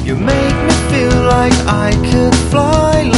You make me feel like I could fly